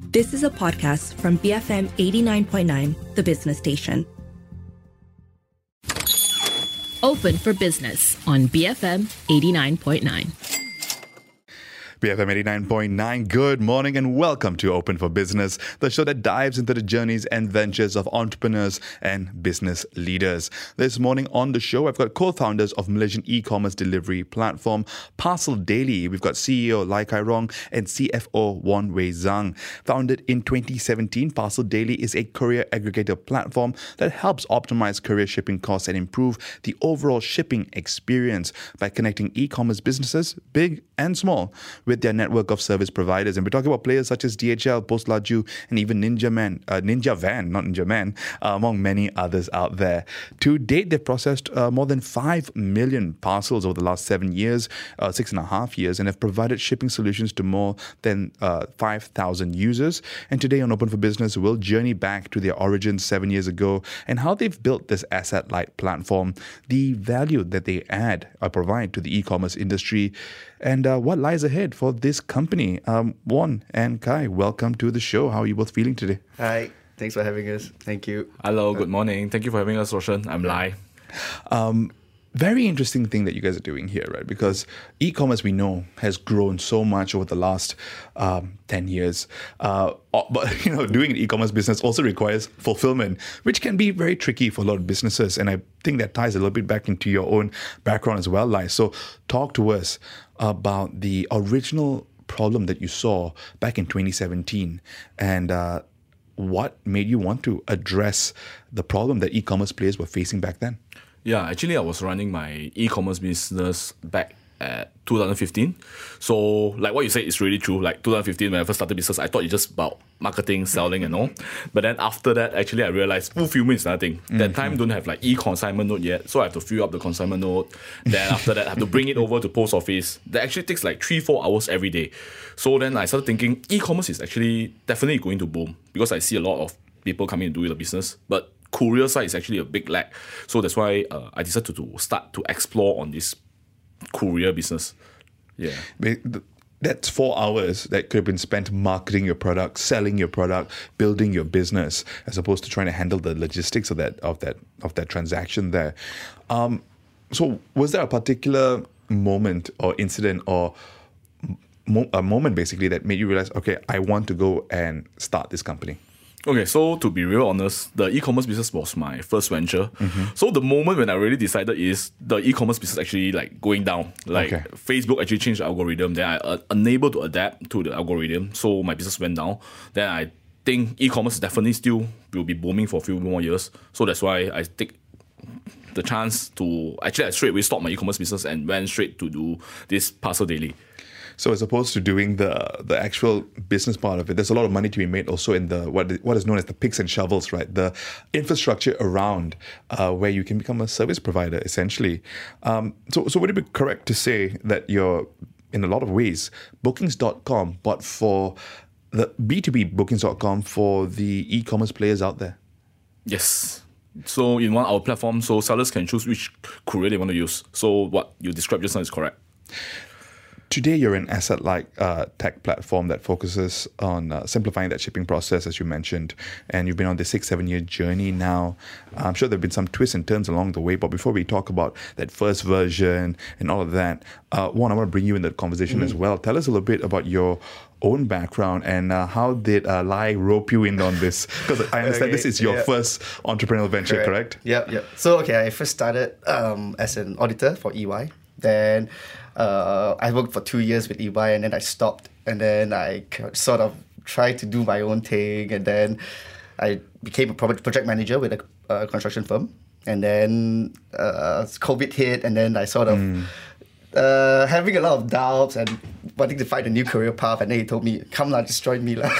This is a podcast from BFM 89.9, the business station. Open for Business on BFM 89.9. BFM 89.9, good morning and welcome to Open for Business, the show that dives into the journeys and ventures of entrepreneurs and business leaders. This morning on the show, I've got co-founders of Malaysian e-commerce delivery platform Parcel Daily. We've got CEO Lai Kai Rong and CFO Wan Wei Zhang. Founded in 2017, Parcel Daily is a courier aggregator platform that helps optimize courier shipping costs and improve the overall shipping experience by connecting e-commerce businesses, big and small, with their network of service providers. And we're talking about players such as DHL, Postlaju, and even Ninja Van, among many others out there. To date, they've processed more than 5 million parcels over the last 7 years, 6.5 years, and have provided shipping solutions to more than 5,000 users. And today on Open for Business, we'll journey back to their origins 7 years ago and how they've built this asset-light platform, the value that they add or provide to the e-commerce industry, and what lies ahead for this company. Wan and Kai, welcome to the show. How are you both feeling today? Hi, thanks for having us. Thank you. Hello, good morning. Thank you for having us, Roshan. I'm Lai. Very interesting thing that you guys are doing here, right? Because e-commerce, we know, has grown so much over the last 10 years. But, doing an e-commerce business also requires fulfillment, which can be very tricky for a lot of businesses. And I think that ties a little bit back into your own background as well, Lai. So talk to us about the original problem that you saw back in 2017 and what made you want to address the problem that e-commerce players were facing back then? Yeah, actually, I was running my e-commerce business back at 2015. So, like what you said is really true. Like 2015, when I first started business, I thought it's just about marketing, selling and all. But then after that, actually, I realized fulfillment is another thing. That time, don't have like e-consignment note yet. So I have to fill up the consignment note. Then after that, I have to bring it over to post office. That actually takes like 3-4 hours every day. So then I started thinking e-commerce is actually definitely going to boom because I see a lot of people coming and doing the business. But courier side is actually a big lag. So that's why I decided to start to explore on this courier business. Yeah. That's 4 hours that could have been spent marketing your product, selling your product, building your business, as opposed to trying to handle the logistics of that transaction there. So was there a particular moment or incident or a moment basically that made you realize, okay, I want to go and start this company? Okay, so to be real honest, the e-commerce business was my first venture. So the moment when I really decided is the e-commerce business actually like going down. Like Facebook actually changed the algorithm. Then I unable to adapt to the algorithm. So my business went down. Then I think e-commerce definitely still will be booming for a few more years. So that's why I take the chance to actually I straight away stop my e-commerce business and went straight to do this Parcel Daily. So as opposed to doing the actual business part of it, there's a lot of money to be made also in the what is known as the picks and shovels, right? The infrastructure around where you can become a service provider, essentially. So would it be correct to say that you're, in a lot of ways, Bookings.com, but for the B2B Bookings.com for the e-commerce players out there? Yes. So in our platform, so sellers can choose which courier they want to use. So what you described just now is correct. Today, you're an asset-like tech platform that focuses on simplifying that shipping process, as you mentioned, and you've been on this 6-7 year journey now. I'm sure there have been some twists and turns along the way, but before we talk about that first version and all of that, Wan, I want to bring you in that conversation as well. Tell us a little bit about your own background and how did Lai rope you in on this? Because I understand this is your first entrepreneurial venture, correct? Yep. So, I first started as an auditor for EY. Then I worked for 2 years with EY and then I stopped. And then I sort of tried to do my own thing. And then I became a project manager with a construction firm. And then COVID hit and then I sort of having a lot of doubts and wanting to find a new career path. And then he told me, come lah, just join me lah.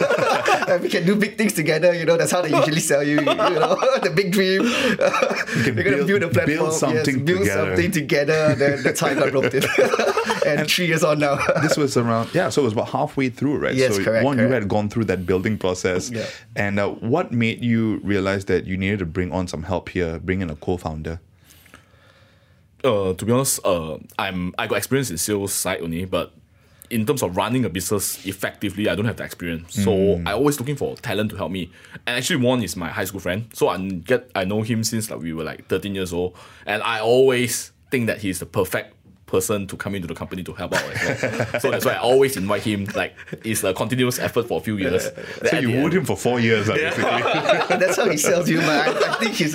And we can do big things together, that's how they usually sell you, the big dream. We're going to build a platform, build something together. Then that's how I got roped in. And 3 years on now. This was around, so it was about halfway through, right? Yes, so correct. You had gone through that building process. Yeah. And what made you realize that you needed to bring on some help here, bring in a co-founder? To be honest, I got experience in sales side only, but in terms of running a business effectively, I don't have the experience. So I always looking for talent to help me. And actually, Juan is my high school friend. So I know him since we were 13 years old. And I always think that he's the perfect person to come into the company to help out as well. So that's why I always invite him. It's a continuous effort for a few years. So you wooed him for 4 years, basically. That's how he sells you, but I think he's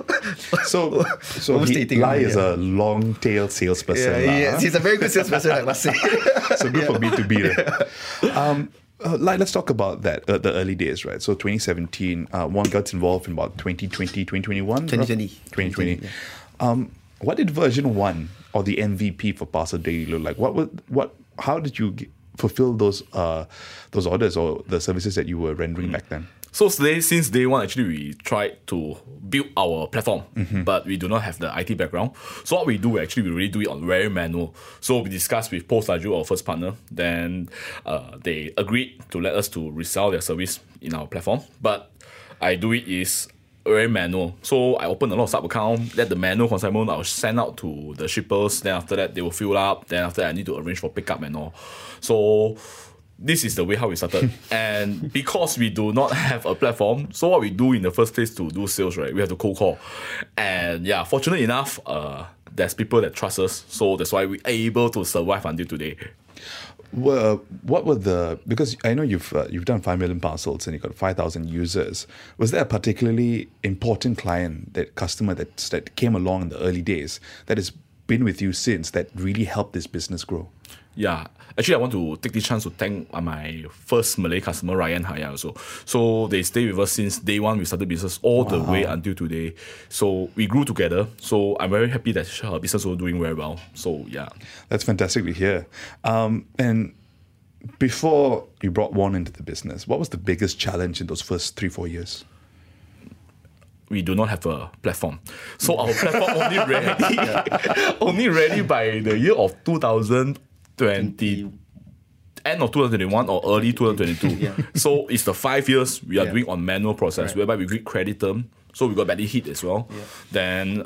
So Lai is a long tail salesperson. Yes, he's a very good salesperson, I must say. So good for me to be there. Let's talk about that, the early days, right? So 2017, one got involved in about 2020, 2021? 2020. Yeah. What did version 1 or the MVP for Parcel Daily look like? How did you fulfill those orders or the services that you were rendering back then? So since day one, actually, we tried to build our platform, but we do not have the IT background. So what we do, actually, we really do it on very manual. So we discussed with Postaju, our first partner. Then they agreed to let us to resell their service in our platform. But I do it is very manual. So I open a lot of sub-account, let the manual consignment, I'll send out to the shippers. Then after that, they will fill up. Then after that, I need to arrange for pickup and all. So this is the way how we started. And because we do not have a platform, so what we do in the first place to do sales, right, we have to cold call. And yeah, fortunately enough, there's people that trust us. So that's why we're able to survive until today. Well, because I know you've done 5 million parcels and you've got 5,000 users. Was there a particularly important customer that came along in the early days that has been with you since that really helped this business grow? Yeah, actually, I want to take this chance to thank my first Malay customer, Ryan Haya, also. So they stay with us since day one. We started business all the way until today. So we grew together. So I'm very happy that her business was doing very well. So yeah, that's fantastic to hear. And before you brought Juan into the business, what was the biggest challenge in those first 3-4 years? We do not have a platform. So our platform only ready by the year of 2020, end of 2021 or early 2022. Yeah. So it's the 5 years we are doing on manual process, whereby we read credit term. So we got badly hit as well. Yeah. Then,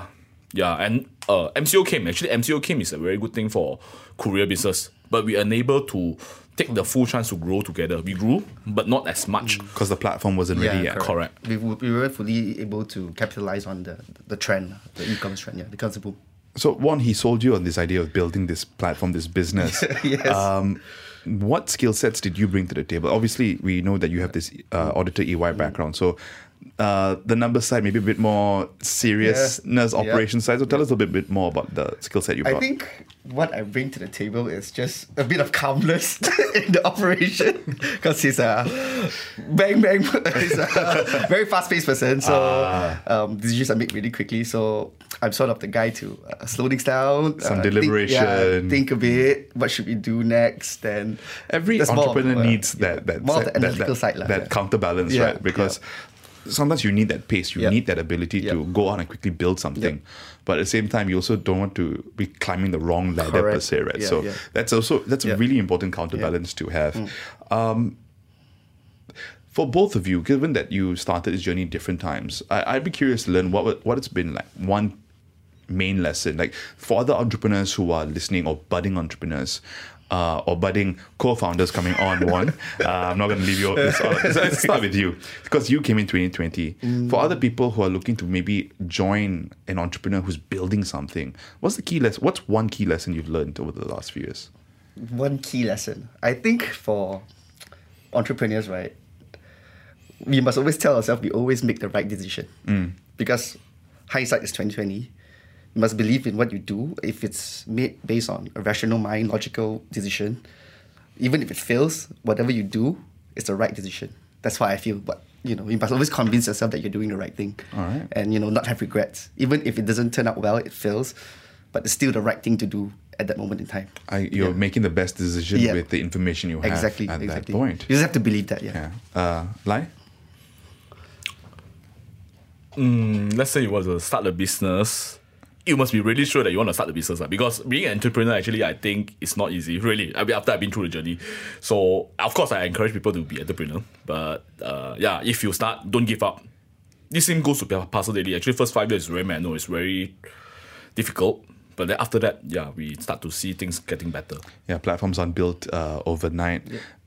MCO came. Actually, MCO came is a very good thing for courier business. But we are unable to take the full chance to grow together. We grew, but not as much. Because the platform wasn't ready yet. Correct. We weren't fully able to capitalize on the trend, the e-commerce trend, the concept boom. So, Juan, he sold you on this idea of building this platform, this business. Yes. What skill sets did you bring to the table? Obviously, we know that you have this auditor EY background. So, the number side, maybe a bit more seriousness, operation side. So, tell us a bit more about the skill set you brought. I think what I bring to the table is just a bit of calmness in the operation, because he's a he's a very fast-paced person. So decisions are made really quickly. So I'm sort of the guy to slow things down, some deliberation, think a bit. What should we do next? Then every entrepreneur needs that analytical side, that counterbalance, right? Because sometimes you need that pace, you need that ability to go on and quickly build something. But at the same time, you also don't want to be climbing the wrong ladder per se, right? That's a really important counterbalance to have. For both of you, given that you started this journey at different times, I'd be curious to learn what it's been like, one main lesson, like for other entrepreneurs who are listening, or budding entrepreneurs, or budding co-founders coming on one. I'm not going to leave you. Let's start with you, because you came in 2020. For other people who are looking to maybe join an entrepreneur who's building something, what's the key lesson? What's one key lesson you've learned over the last few years? One key lesson, I think, for entrepreneurs, right? We must always tell ourselves we always make the right decision, because hindsight is 2020. You must believe in what you do. If it's made based on a rational mind, logical decision, even if it fails, whatever you do, it's the right decision. That's why I feel. But you must always convince yourself that you're doing the right thing, and not have regrets. Even if it doesn't turn out well, it fails, but it's still the right thing to do at that moment in time. You're making the best decision with the information you have at that point. You just have to believe that. Lai? Let's say you want to start a business, you must be really sure that you want to start the business. Because being an entrepreneur, actually, I think it's not easy, really. After I've been through the journey. So, of course, I encourage people to be entrepreneur. But, if you start, don't give up. This same goes to Parcel Daily. Actually, first 5 years is very manual. It's very difficult. But then after that, we start to see things getting better. Yeah, platforms aren't built overnight.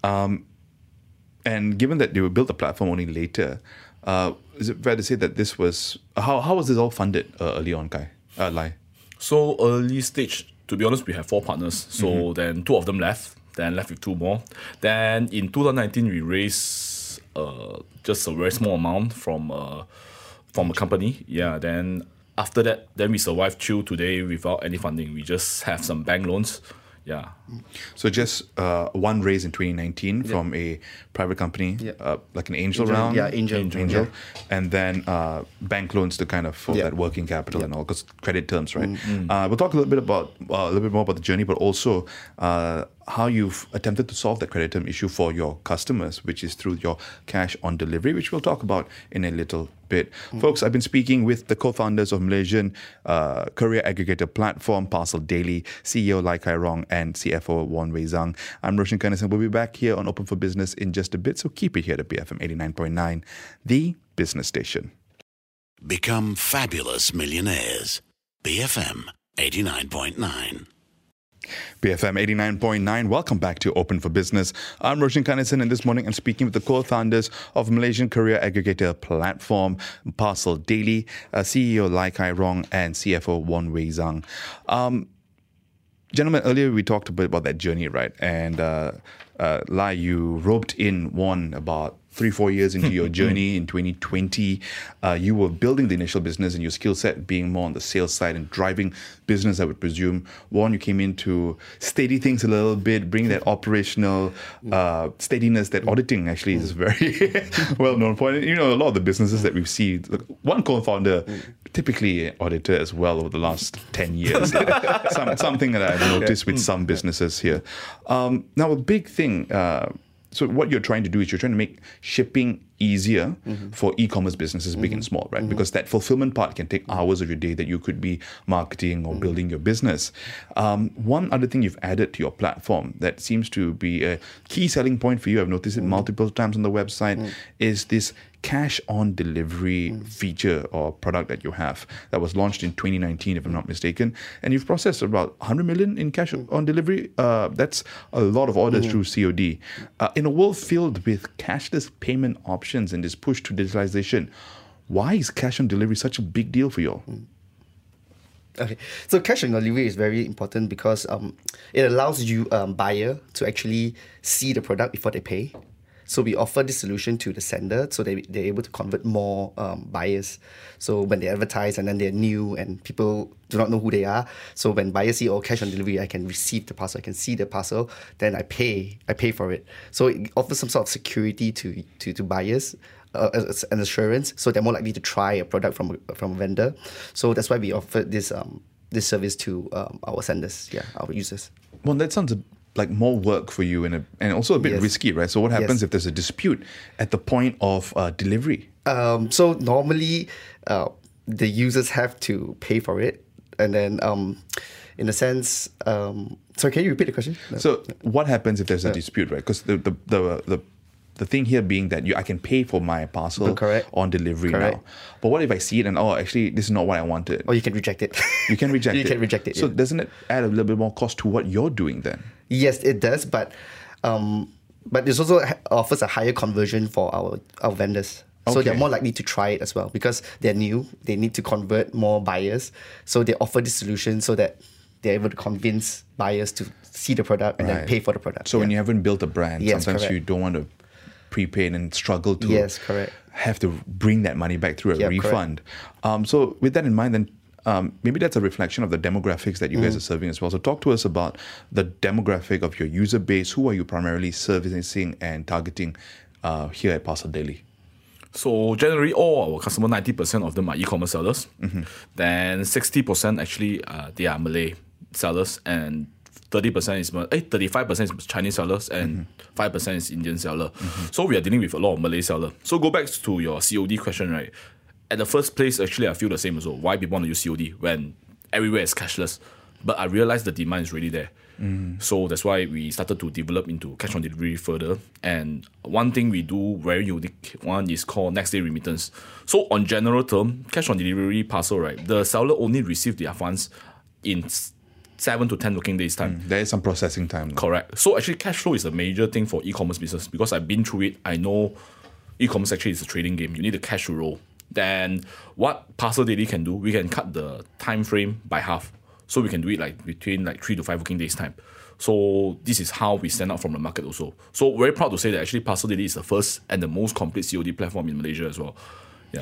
And given that you built the platform only later, is it fair to say that this was... How was this all funded early on, Lai? So early stage, to be honest, we have 4 partners. So then 2 of them left, then left with 2 more. Then in 2019, we raised just a very small amount from a company. Yeah, then after that, then we survived till today without any funding. We just have some bank loans. Yeah. So just one raise in 2019 from a private company, like an angel round? Yeah, angel. Yeah. And then bank loans to kind of for that working capital and all, because credit terms, right? We'll talk a little bit more about the journey, but also how you've attempted to solve that credit term issue for your customers, which is through your cash on delivery, which we'll talk about in a little bit. Folks, I've been speaking with the co-founders of Malaysian courier aggregator platform Parcel Daily, CEO Lai Kai Rong and CFO Won Wei Zhang. I'm Roshan Kanesan. We'll be back here on Open for Business in just a bit, so keep it here to BFM 89.9, the business station. Become fabulous millionaires. BFM 89.9. BFM 89.9. Welcome back to Open for Business. I'm Roshan Kanesan, and this morning I'm speaking with the co-founders of Malaysian courier aggregator platform Parcel Daily, CEO Lai Kai Rong and CFO Won Wei Zhang. Gentlemen, earlier we talked a bit about that journey, right? And Lai, you roped in Won about 3-4 years into your journey in 2020. You were building the initial business and your skill set being more on the sales side and driving business, I would presume. Won, you came in to steady things a little bit, bring that operational steadiness that auditing actually is very well known for. And, a lot of the businesses that we've seen, one co-founder, typically an auditor as well over the last 10 years. Something that I've noticed with some businesses here. Now, a big thing... So what you're trying to do is you're trying to make shipping easier for e-commerce businesses, big and small, right? Because that fulfillment part can take hours of your day that you could be marketing or building your business. One other thing you've added to your platform that seems to be a key selling point for you, I've noticed it multiple times on the website, is this cash on delivery feature or product that you have that was launched in 2019, if I'm not mistaken. And you've processed about 100 million in cash on delivery. That's a lot of orders through COD. In a world filled with cashless payment options and this push to digitalization, why is cash on delivery such a big deal for you all? Okay, so cash on delivery is very important because it allows you buyer to actually see the product before they pay. So we offer this solution to the sender so they're able to convert more buyers. So when they advertise and then they're new and people do not know who they are. So when buyers see, cash on delivery, I can receive the parcel, I can see the parcel, then I pay for it. So it offers some sort of security to buyers. As an assurance, so they're more likely to try a product from a vendor. So that's why we offer this service to our senders, our users. Well, that sounds like more work for you and also a bit risky, right? So what happens if there's a dispute at the point of delivery? So normally the users have to pay for it, and then in a sense, sorry, can you repeat the question? No. So what happens if there's a dispute, right? Because the thing here being that I can pay for my parcel on delivery now. But what if I see it and, actually, this is not what I wanted? Or you can reject it. You can reject it. You can reject it, So doesn't it add a little bit more cost to what you're doing then? Yes, it does. But this also offers a higher conversion for our vendors. So they're more likely to try it as well because they're new. They need to convert more buyers. So they offer this solution so that they're able to convince buyers to see the product and then pay for the product. So when you haven't built a brand, sometimes you don't want to prepaid and struggle to have to bring that money back through a refund. So with that in mind, then maybe that's a reflection of the demographics that you guys are serving as well. So talk to us about the demographic of your user base. Who are you primarily servicing and targeting here at Parcel Daily? So generally, all our customers, 90% of them are e-commerce sellers. Then 60% actually they are Malay sellers, and 35% is Chinese sellers and 5% is Indian seller. So we are dealing with a lot of Malay seller. So go back to your COD question, right? At the first place, actually, I feel the same as well. Why people want to use COD when everywhere is cashless? But I realized the demand is really there. So that's why we started to develop into cash on delivery further. And one thing we do very unique, one is called next day remittance. So on general term, cash on delivery parcel, right? The seller only receives their funds in 7 to 10 working days time. There is some processing time. Correct. So actually cash flow is a major thing for e-commerce business because I've been through it. I know e-commerce actually is a trading game. You need the cash to roll. Then what Parcel Daily can do, we can cut the time frame by half. So we can do it like between like 3 to 5 working days time. So this is how we stand out from the market also. So very proud to say that actually Parcel Daily is the first and the most complete COD platform in Malaysia as well. Yeah.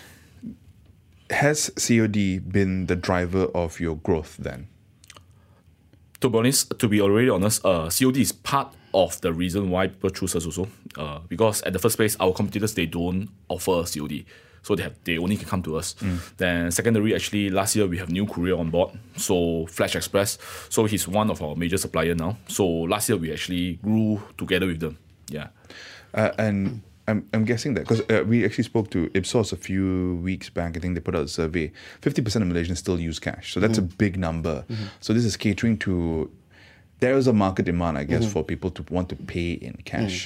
Has COD been the driver of your growth then? To be honest, to be already honest, COD is part of the reason why people choose us also. Because at the first place, our competitors, they don't offer COD. So they only can come to us. Then secondary, actually, last year we have new courier on board. So Flash Express. So he's one of our major supplier now. So last year we actually grew together with them. Yeah. And I'm guessing that because we actually spoke to Ipsos a few weeks back. I think they put out a survey. 50% of Malaysians still use cash, so that's a big number. So this is catering to. There is a market demand, I guess, for people to want to pay in cash.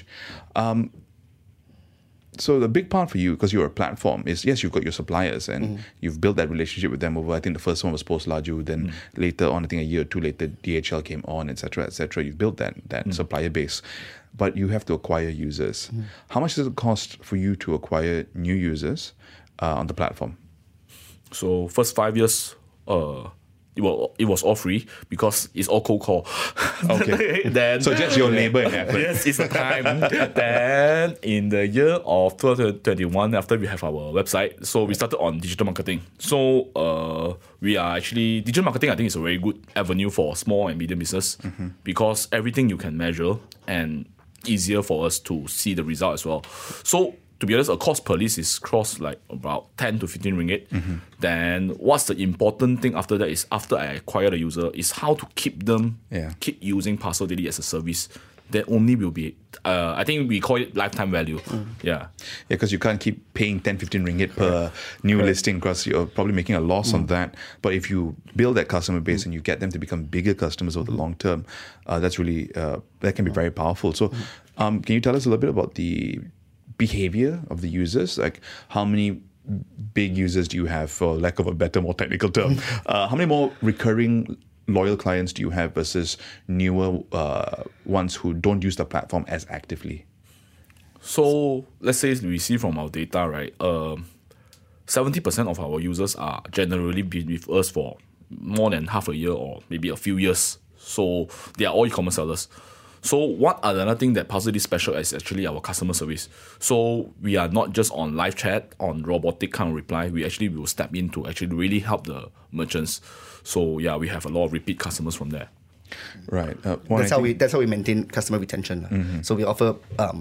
So the big part for you, because you're a platform, is yes, you've got your suppliers and you've built that relationship with them over. I think the first one was Post Laju, then later on, I think a year or two later, DHL came on, etc., etc. You've built that supplier base, but you have to acquire users. How much does it cost for you to acquire new users on the platform? So first 5 years, it was all free because it's all cold call. Okay. Then, so just your labor and effort. Yes, it's the time. Then in the year of 2021, after we have our website, so we started on digital marketing. So we are actually, digital marketing I think is a very good avenue for small and medium business because everything you can measure and easier for us to see the result as well. So to be honest, a cost per list is crossed like about 10 to 15 ringgit. Then what's the important thing after that is after I acquire the user is how to keep them, keep using Parcel Daily as a service. That only will be, I think we call it lifetime value. Yeah, because you can't keep paying 10, 15 ringgit per new listing because you're probably making a loss on that. But if you build that customer base and you get them to become bigger customers over the long term, that's really, that can be very powerful. So can you tell us a little bit about the behavior of the users? Like how many big users do you have, for lack of a better, more technical term? How many more recurring loyal clients do you have versus newer ones who don't use the platform as actively? So let's say we see from our data, right? 70% of our users are generally been with us for more than half a year or maybe a few years. So they are all e-commerce sellers. So what another thing that Parcel is special is actually our customer service. So we are not just on live chat, on robotic kind of reply. We actually will step in to actually really help the merchants. So yeah, we have a lot of repeat customers from there. Right. That's how we maintain customer retention. So we offer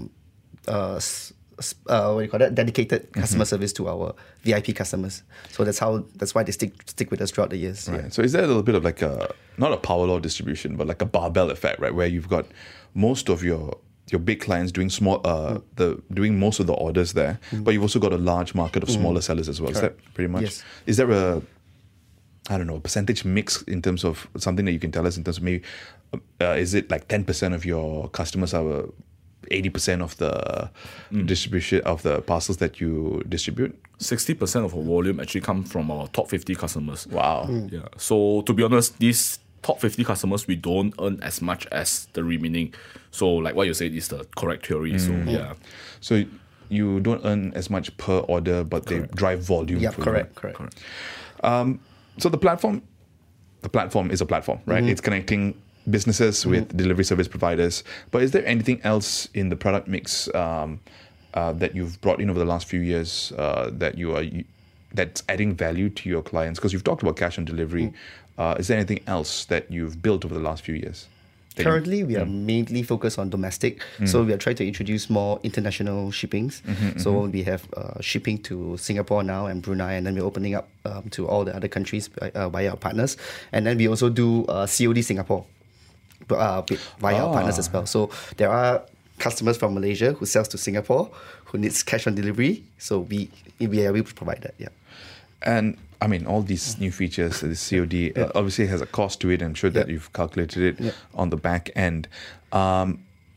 what do you call that? Dedicated customer service to our VIP customers. So that's why they stick with us throughout the years. Right. So is there a little bit of like not a power law distribution, but like a barbell effect, right? Where you've got most of your big clients doing doing most of the orders there, but you've also got a large market of smaller sellers as well. Correct. Is that pretty much? Yes. Is there a percentage mix in terms of something that you can tell us in terms of maybe, is it like 10% of your customers are 80% of the distribution of the parcels that you distribute? 60% of our volume actually comes from our top 50 customers. Wow. Yeah. So to be honest, these top 50 customers, we don't earn as much as the remaining. So like what you said is the correct theory. So yeah. So you don't earn as much per order, but they drive volume. Yeah, for you. correct. So the platform is a platform, right? It's connecting businesses with delivery service providers. But is there anything else in the product mix that you've brought in over the last few years that's adding value to your clients? Because you've talked about cash on delivery. Is there anything else that you've built over the last few years? Currently, we are mainly focused on domestic. So we are trying to introduce more international shippings. So we have shipping to Singapore now and Brunei, and then we're opening up to all the other countries via our partners. And then we also do COD Singapore via our partners as well. So there are customers from Malaysia who sells to Singapore who needs cash on delivery. So we are able to provide that. Yeah. And I mean, all these new features, this COD, obviously has a cost to it. I'm sure that you've calculated it on the back end.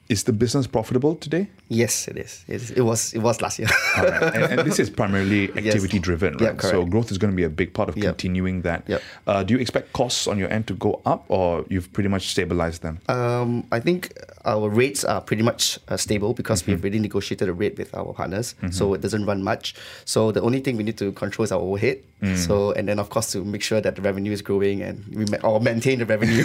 Is the business profitable today? Yes, it is. It was last year. All right. And this is primarily activity driven, right? Yeah, correct. So growth is going to be a big part of continuing that. Yep. Do you expect costs on your end to go up, or you've pretty much stabilized them? I think our rates are pretty much stable because we've already negotiated a rate with our partners, so it doesn't run much. So the only thing we need to control is our overhead. So, and then of course to make sure that the revenue is growing and we maintain the revenue.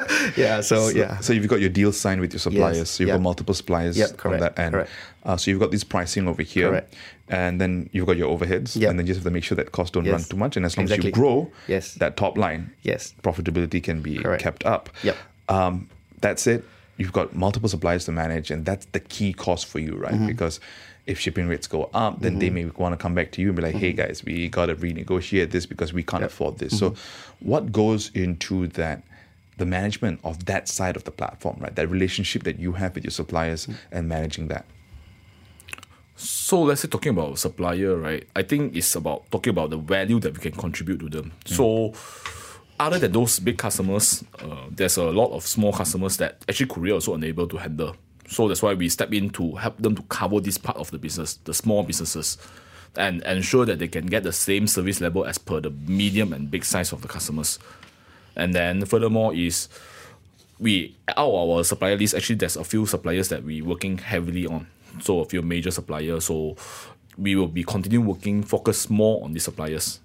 So you've got your deals signed with your suppliers. Yes. So you've got multiple suppliers on that end. Correct. So you've got this pricing over here. Correct. And then you've got your overheads. Yep. And then you just have to make sure that costs don't Yes. run too much. And as long as Exactly. you grow, Yes. that top line, Yes. profitability can be Correct. kept up. Yep. That's it. You've got multiple suppliers to manage, and that's the key cost for you, right? Because if shipping rates go up, then they may want to come back to you and be like, hey guys, we got to renegotiate this because we can't afford this. So what goes into that, the management of that side of the platform, right? That relationship that you have with your suppliers and managing that? So let's say talking about supplier, right? I think it's about talking about the value that we can contribute to them. So other than those big customers, there's a lot of small customers that actually courier also unable to handle. So that's why we step in to help them to cover this part of the business, the small businesses, and ensure that they can get the same service level as per the medium and big size of the customers. And then furthermore is out of our supplier list, actually there's a few suppliers that we're working heavily on. So a few major suppliers. So we will be continuing working, focus more on these suppliers.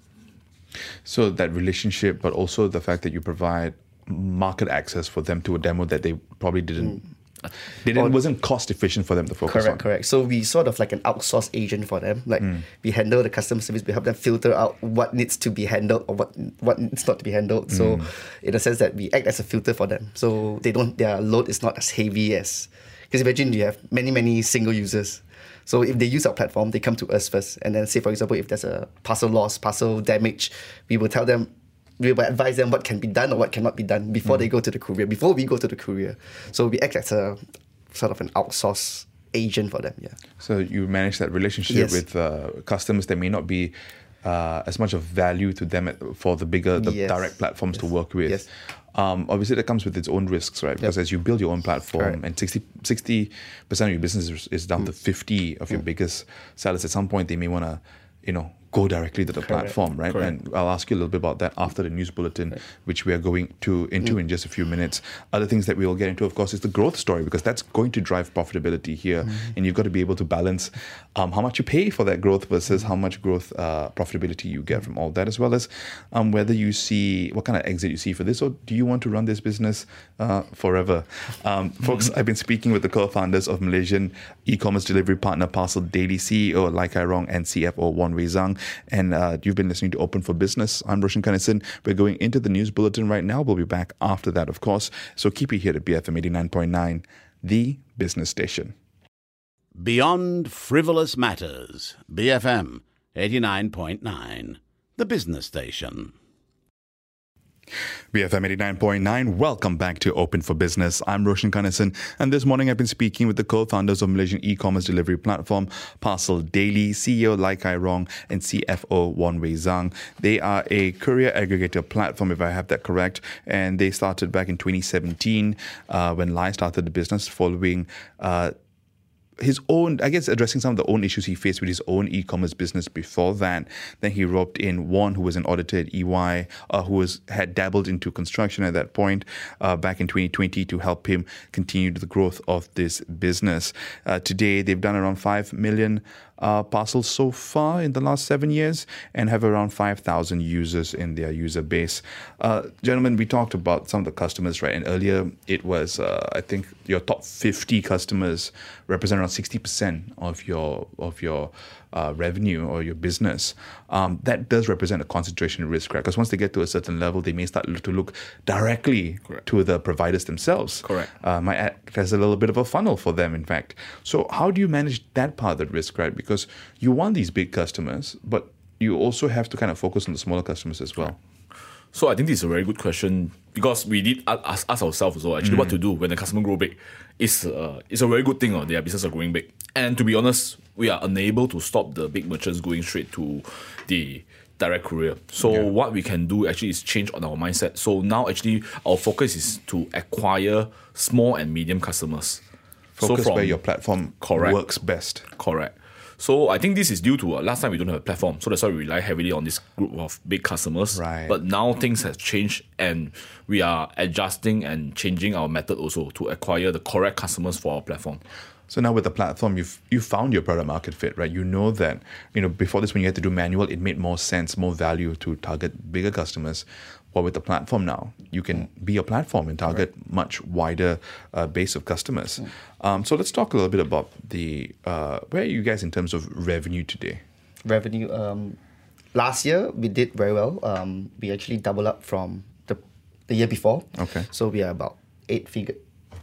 So that relationship, but also the fact that you provide market access for them to a demo that they probably didn't. It wasn't cost efficient for them to focus on. Correct. So we sort of like an outsourced agent for them. Like we handle the customer service, we help them filter out what needs to be handled or what needs not to be handled. So in a sense that we act as a filter for them. So their load is not as heavy as, because imagine you have many single users. So if they use our platform, they come to us first. And then say, for example, if there's a parcel loss, parcel damage, we will advise them what can be done or what cannot be done before they go to the courier, before we go to the courier. So we act as a sort of an outsourced agent for them, So you manage that relationship with customers that may not be as much of value to them for the bigger, direct platforms to work with. Yes. Obviously, that comes with its own risks, right? Because as you build your own platform, and 60% of your business is down to 50 of your biggest sellers, at some point they may want to, go directly to the platform, right? Correct. And I'll ask you a little bit about that after the news bulletin, which we are going into in just a few minutes. Other things that we will get into, of course, is the growth story, because that's going to drive profitability here. And you've got to be able to balance how much you pay for that growth versus how much growth profitability you get from all that, as well as whether you see what kind of exit you see for this, or do you want to run this business forever? Folks, I've been speaking with the co-founders of Malaysian e-commerce delivery partner Parcel Daily, CEO Lai Kai Rong and CFO Wan Wei Zhang. And you've been listening to Open for Business. I'm Roshan Kanesan. We're going into the news bulletin right now. We'll be back after that, of course. So keep it here at BFM 89.9, the business station. Beyond Frivolous Matters, BFM 89.9, the business station. BFM 89.9, welcome back to Open for Business. I'm Roshan Kanesan, and this morning I've been speaking with the co-founders of Malaysian e-commerce delivery platform Parcel Daily, CEO Lai Kai Rong and CFO Wan Wei Zhang. They are a courier aggregator platform, if I have that correct, and they started back in 2017 when Lai started the business following his own, I guess, addressing some of the own issues he faced with his own e-commerce business before that. Then he roped in Wan, who was an auditor at EY, who had dabbled into construction at that point back in 2020 to help him continue the growth of this business. Today, they've done around 5 million parcels so far in the last 7 years and have around 5,000 users in their user base. Gentlemen, we talked about some of the customers, right? And earlier it was, I think, your top 50 customers represent around 60% of your revenue or your business. That does represent a concentration risk, right? Because once they get to a certain level, they may start to look directly to the providers themselves. Correct. Might act as a little bit of a funnel for them, in fact. So how do you manage that part of the risk, right? Because you want these big customers, but you also have to kind of focus on the smaller customers as well. So I think this is a very good question, because we did ask ourselves as well, actually, what to do when the customer grow big. It's a very good thing, their business are growing big. And to be honest, we are unable to stop the big merchants going straight to the direct courier. So what we can do actually is change on our mindset. So now actually our focus is to acquire small and medium customers. Focus from where your platform Correct. works best. Correct. So I think this is due to last time we don't have a platform, so that's why we rely heavily on this group of big customers. Right. But now things have changed, and we are adjusting and changing our method also to acquire the correct customers for our platform. So now with the platform, you've found your product market fit, right? You know that, before this, when you had to do manual, it made more sense, more value to target bigger customers. But with the platform now, you can be a platform and target much wider base of customers. So let's talk a little bit about where are you guys in terms of revenue today? Revenue, last year we did very well. We actually doubled up from the year before. Okay. So we are about 8 figures.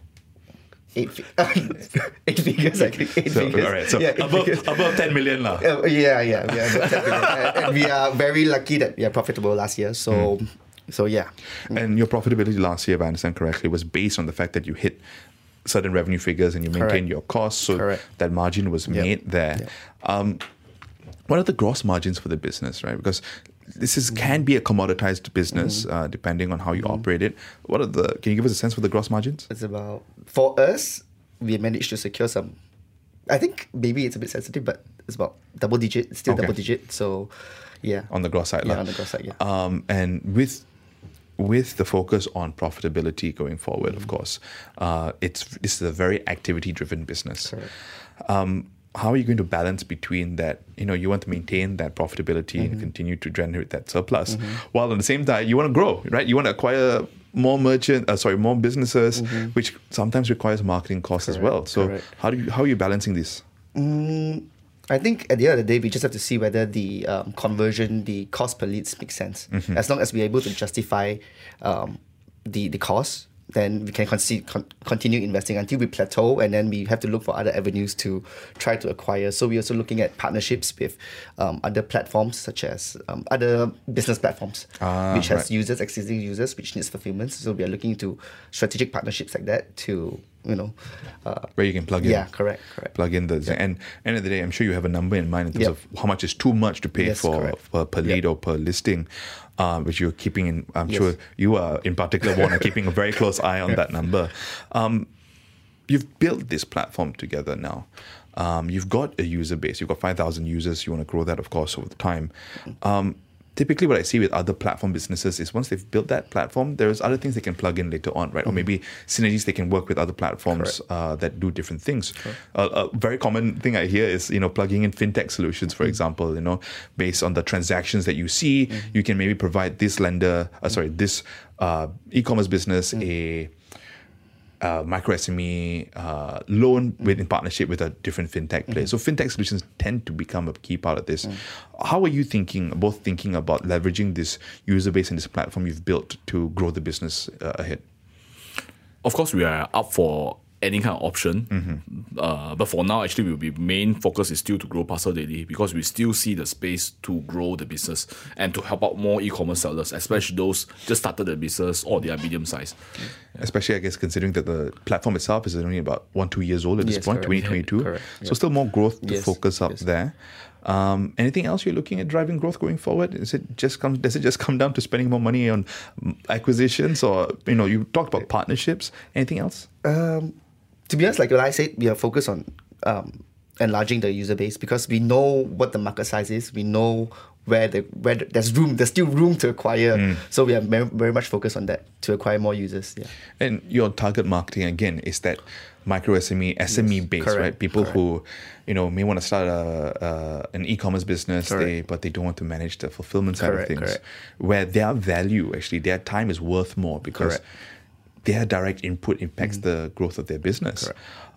8 figures, I think. 8 figures. All right, so yeah, above 10 million lah. Yeah, we are above 10 million. And we are very lucky that we are profitable last year. So yeah. And your profitability last year, if I understand correctly, was based on the fact that you hit certain revenue figures and you maintained your costs. So that margin was made there. What are the gross margins for the business, right? Because this can be a commoditized business depending on how you operate it. Can you give us a sense for the gross margins? It's about, for us, we managed to secure some, I think maybe it's a bit sensitive, but it's about double digit, double digit. So yeah. On the gross side. Yeah, on the gross side, yeah. And with the focus on profitability going forward, of course, this is a very activity-driven business. How are you going to balance between that? You want to maintain that profitability and continue to generate that surplus, while at the same time you want to grow, right? You want to acquire more more businesses, which sometimes requires marketing costs as well. So how are you balancing this? I think at the end of the day, we just have to see whether the conversion, the cost per leads makes sense. As long as we're able to justify the cost, then we can continue investing until we plateau, and then we have to look for other avenues to try to acquire. So we're also looking at partnerships with other platforms, such as other business platforms, which has existing users, which needs fulfillment. So we are looking to strategic partnerships like that to, where you can plug in. Yeah, correct. Plug in and end of the day, I'm sure you have a number in mind in terms of how much is too much to pay for per lead or per listing, which you're keeping in. I'm sure you are in particular, Warner, keeping a very close eye on that number. You've built this platform together now. You've got a user base. You've got 5,000 users. You want to grow that, of course, over time. Typically, what I see with other platform businesses is once they've built that platform, there's other things they can plug in later on, right? Or maybe synergies they can work with other platforms that do different things. A very common thing I hear is, plugging in fintech solutions, for example, based on the transactions that you see, you can maybe provide this this e-commerce business a micro SME loan in partnership with a different fintech player. So fintech solutions tend to become a key part of this. How are you thinking about leveraging this user base and this platform you've built to grow the business ahead? Of course, we are up for any kind of option. But for now, actually, main focus is still to grow Parcel Daily, because we still see the space to grow the business and to help out more e-commerce sellers, especially those just started the business or they are medium size. Especially, I guess, considering that the platform itself is only about 1-2 years old at this point, 2022. So still more growth to focus up there. Anything else you're looking at driving growth going forward? Does it just come down to spending more money on acquisitions, or you talked about partnerships? Anything else? To be honest, like what I said, we are focused on enlarging the user base, because we know what the market size is. We know where there's still room to acquire. So we are very, very much focused on that, to acquire more users. Yeah. And your target marketing, again, is that micro SME base, right? People who may want to start an e-commerce business, but they don't want to manage the fulfillment side of things, where their value, actually their time is worth more, because their direct input impacts the growth of their business.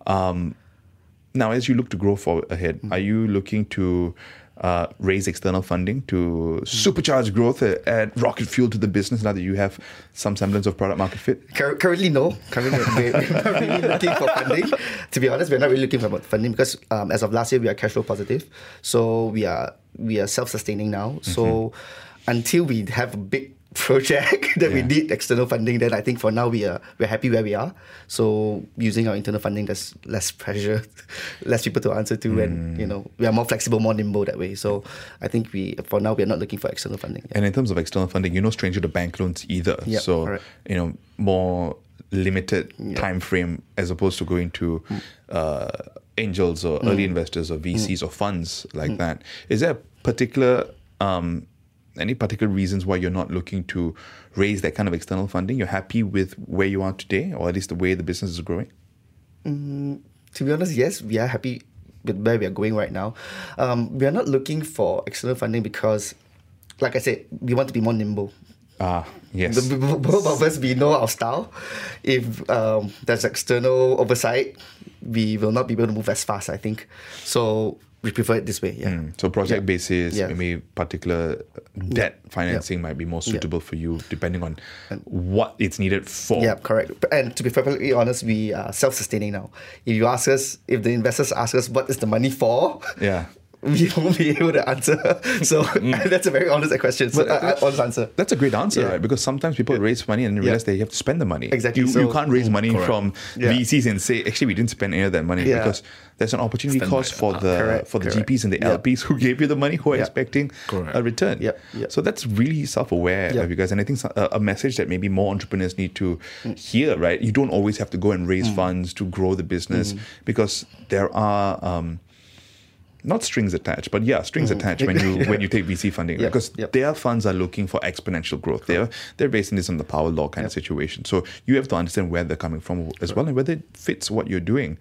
Now, as you look to grow ahead, are you looking to raise external funding to supercharge growth, add rocket fuel to the business now that you have some semblance of product market fit? Currently, no. Currently, we're not really looking for funding. To be honest, we're not really looking for funding, because as of last year, we are cash flow positive. So we are self-sustaining now. So until we have a big project that we need external funding, then I think for now we're happy where we are. So using our internal funding, there's less pressure, less people to answer to, and we are more flexible, more nimble that way. So I think for now we're not looking for external funding. And in terms of external funding, you're no stranger to bank loans either. So more limited time frame as opposed to going to angels or early investors or VCs or funds like that. Is there a particular any particular reasons why you're not looking to raise that kind of external funding? You're happy with where you are today, or at least the way the business is growing? To be honest, yes, we are happy with where we are going right now. We are not looking for external funding because, like I said, we want to be more nimble. Yes. Both of us, we know our style. If there's external oversight, we will not be able to move as fast, I think. So we prefer it this way. Yeah. So project basis, maybe particular debt financing might be more suitable for you depending on what it's needed for. Yeah, correct. And to be perfectly honest, we are self-sustaining now. If you ask us, if the investors ask us what is the money for, we won't be able to answer. So that's a very honest question. So, honest answer. That's a great answer, right? Because sometimes people raise money and realize they have to spend the money. Exactly. You can't raise money from VCs and say, actually, we didn't spend any of that money because there's an opportunity cost for the GPs and the LPs who gave you the money who are expecting a return. So that's really self-aware of you guys. And I think a message that maybe more entrepreneurs need to hear, right? You don't always have to go and raise funds to grow the business because there are... not strings attached, but strings attached when you take VC funding, because their funds are looking for exponential growth. They're basing this on the power law kind of situation. So you have to understand where they're coming from as well and whether it fits what you're doing.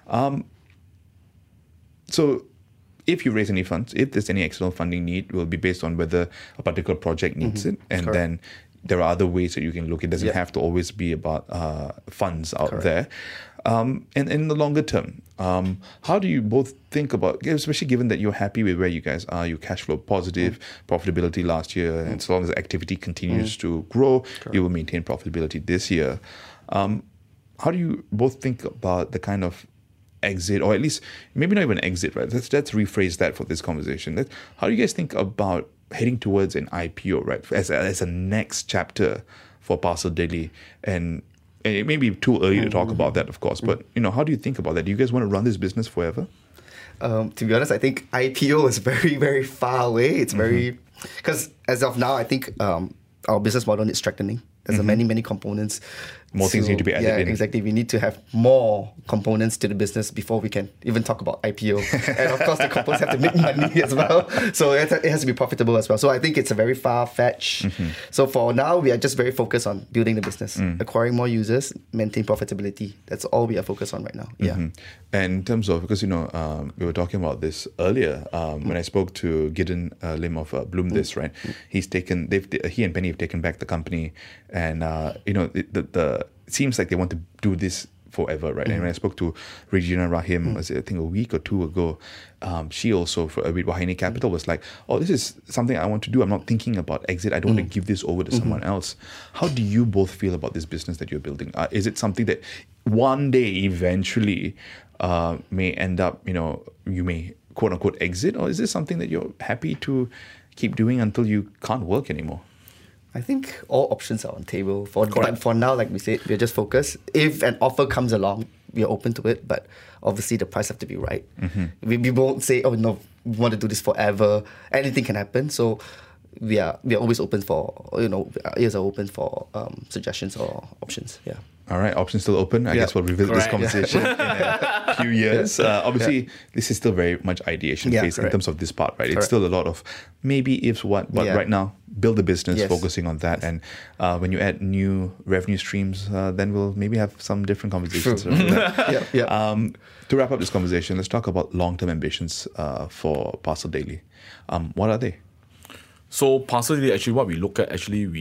So if you raise any funds, if there's any external funding need, it will be based on whether a particular project needs it, and then there are other ways that you can look. It doesn't have to always be about funds out there. And in the longer term, how do you both think about, especially given that you're happy with where you guys are, you cash flow positive, profitability last year, and so long as the activity continues to grow, you will maintain profitability this year. How do you both think about the kind of exit, or at least maybe not even exit, right? Let's rephrase that for this conversation. How do you guys think about heading towards an IPO, right? As a next chapter for Parcel Daily, and it may be too early to talk about that, of course, but how do you think about that? Do you guys want to run this business forever? To be honest, I think IPO is very, very far away. It's very, because as of now, I think our business model needs strengthening. There's many components. More things need to be added in. Yeah, exactly. We need to have more components to the business before we can even talk about IPO. And of course, the components have to make money as well. So it has to be profitable as well. So I think it's a very far-fetched. So for now, we are just very focused on building the business, acquiring more users, maintain profitability. That's all we are focused on right now. And in terms of, because, we were talking about this earlier, when I spoke to Gideon Lim of Bloom This, right? He and Penny have taken back the company, and, it seems like they want to do this forever, right? And when I spoke to Regina Rahim, I think a week or two ago, she also, with Wahine Capital, was like, oh, this is something I want to do. I'm not thinking about exit. I don't want to give this over to someone else. How do you both feel about this business that you're building? Is it something that one day, eventually, may end up, you may, quote unquote, exit? Or is this something that you're happy to keep doing until you can't work anymore? I think all options are on the table. But for now, like we said, we're just focused. If an offer comes along, we're open to it. But obviously, the price have to be right. We won't say, oh, no, we want to do this forever. Anything can happen. So we are always open for, our ears are open for suggestions or options. Yeah. All right, options still open. I guess we'll revisit this conversation in a few years. Obviously, this is still very much ideation phase in terms of this part, right? It's still a lot of maybe ifs, what, but right now, build a business focusing on that. And when you add new revenue streams, then we'll maybe have some different conversations around that. To wrap up this conversation, let's talk about long-term ambitions for Parcel Daily. What are they? So Parcel Daily, actually, what we look at,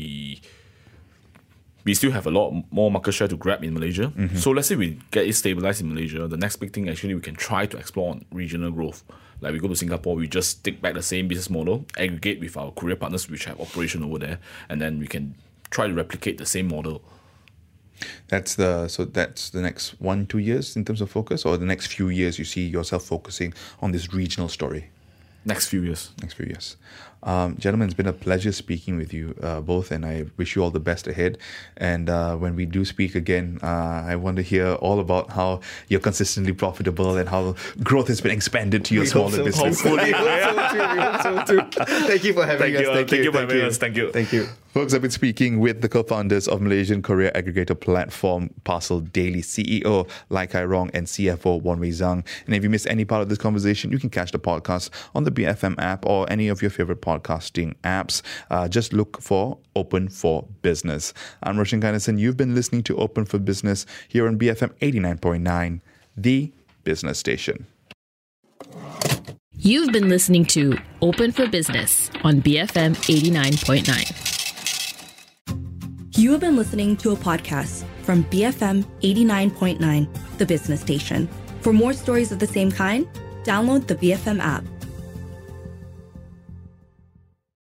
we still have a lot more market share to grab in Malaysia. So let's say we get it stabilized in Malaysia. The next big thing, actually, we can try to explore on regional growth. Like we go to Singapore, we just take back the same business model, aggregate with our courier partners which have operation over there, and then we can try to replicate the same model. That's the next 1-2 years in terms of focus, or the next few years you see yourself focusing on this regional story? Next few years. Gentlemen, it's been a pleasure speaking with you both, and I wish you all the best ahead. And when we do speak again, I want to hear all about how you're consistently profitable and how growth has been expanded to your smaller business. Hopefully. We hope so too. Thank you for having us. Thank you for having us. Thank you. Folks, I've been speaking with the co-founders of Malaysian career aggregator platform Parcel Daily, CEO Lai Kai Rong and CFO Wan Wei Zhang. And if you missed any part of this conversation, you can catch the podcast on the BFM app or any of your favorite podcasting apps. Just look for Open for Business. I'm Roshan Kainasan. You've been listening to Open for Business here on BFM 89.9, the business station. You've been listening to Open for Business on BFM 89.9. You have been listening to a podcast from BFM 89.9, the business station. For more stories of the same kind, download the BFM app.